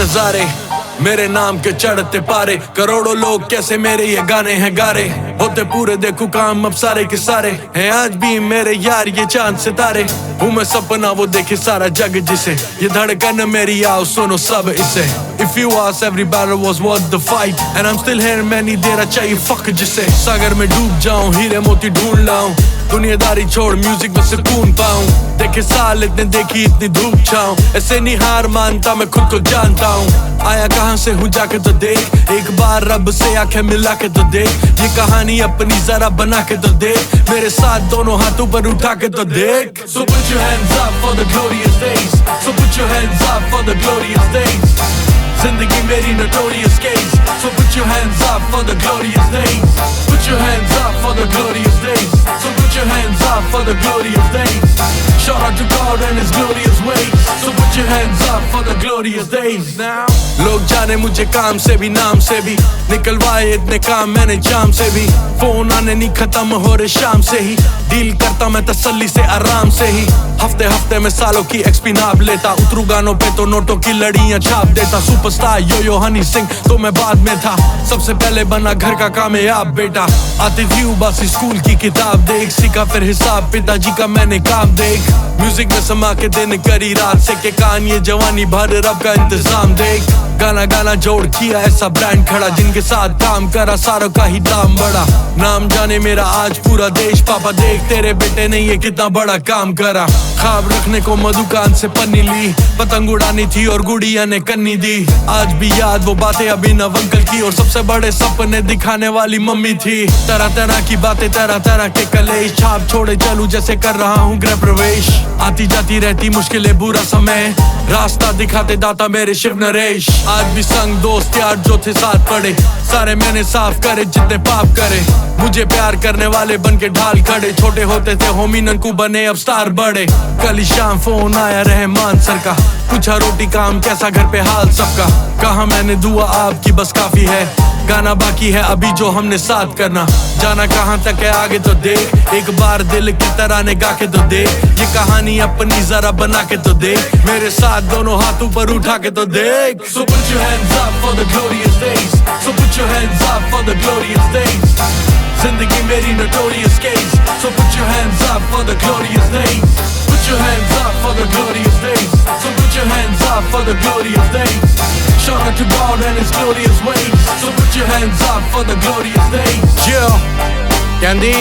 नजारे, मेरे नाम के चढ़ते पारे, करोड़ों लोग कैसे मेरे ये गाने हैं गा रहे, होते पूरे देखो काम अब सारे के सारे हैं आज भी मेरे यार ये चांद सितारे। हूँ मैं सपना वो देखे सारा जग जिसे, ये धड़कन मेरी आओ सुनो सब इसे। If you ask every battle was worth the fight and I'm still here मैं नहीं दे रहा चाहिए फक जिसे। सागर में डूब जाऊं हीरे मोती ढूंढ लाऊं, दुनियादारी छोड़ म्यूजिक में सुकून पाऊं, देखे साल इतने देखी इतनी धूप छाऊं, ऐसे नहीं हार मानता मैं खुद को जानता हूँ। आया कहाँ से हूँ जाके तो देख, एक बार रब से आंखें मिला के तो देख, ये कहानी अपनी जरा बना के तो देख, मेरे साथ दोनों हाथों पर उठा के तो देख। So put your hands up for the glorious days, so put your hands up for the glorious days, जिंदगी मेरी notorious case, so put your hands up for the glorious days, put your hands up for the glorious days, so put your hands up for the glorious days, shout out to God and his glorious ways, so put your hands up for the glorious days now। लोग जाने मुझे काम से भी नाम से भी, निकलवाए इतने काम मैंने जाम से भी, फोन आने नहीं खत्म हो रहे शाम से ही, डील करता मैं तसल्ली से आराम से ही, हफ्ते हफ्ते में सालों की एक्सपी नाप लेता, उतरू गानों पे तो नोटों की लड़ियां छाप देता, सुपरस्टार यो हनी सिंह तो मैं बाद में था, सबसे पहले बना घर का कामयाब बेटा, आती थी उबासी स्कूल की किताब देख, सीखा फिर हिसाब पिताजी का मैंने काम देख, म्यूजिक में समा के दिन करी रात से के कान ये जवानी भर रब का इंतजाम देख, गाना गाना जोड़ किया ऐसा ब्रांड खड़ा, जिनके साथ काम करा सारों का ही दाम बड़ा, नाम जाने मेरा आज पूरा देश, पापा देख तेरे बेटे ने ये कितना बड़ा काम करा, ख्वाब रखने को मधुकान से पन्नी ली, पतंग उड़ानी थी और गुड़िया ने कन्नी दी, आज भी याद वो बातें अभिनव अंकल की, और सबसे बड़े सपने दिखाने वाली मम्मी थी, तरह तरह की बातें तरह तरह के कलेश, छाप छोड़े चलूं जैसे कर रहा हूँ गृह प्रवेश, आती जाती रहती मुश्किलें बुरा समय, रास्ता दिखाते दाता मेरे शिव नरेश, आज भी संग दोस्त यार जो थे साथ पड़े, सारे मैंने साफ करे जितने पाप करे, मुझे प्यार करने वाले बन के ढाल खड़े, छोटे होते थे होमी ननकू बने अब स्टार बड़े, कल ही शाम फोन आया रहमान सर का, पूछा रोटी काम कैसा घर पे हाल सबका, कहा मैंने दुआ आपकी बस काफी है, गाना बाकी है अभी जो हमने साथ करना, जाना कहाँ तक है आगे तो देख, एक बार दिल की तरह ने गा के तो देख, ये कहानी अपनी जरा बना के तो देख, मेरे साथ दोनों हाथों पर उठा के तो देख। So put your hands up for the glorious days, so put your hands up for the glorious days, जिंदगी मेरी notorious case, so put your hands up for the glorious days, put your hands up for the glorious days, so put your hands up for the glorious days, shout out to God and his glorious ways, so put your hands up for the glorious days। Yeah, Candy,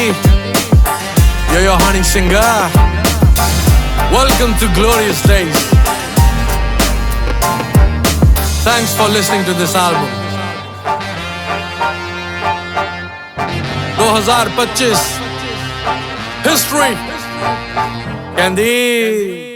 yo honey singer, welcome to glorious days, thanks for listening to this album। 2025 History Candy।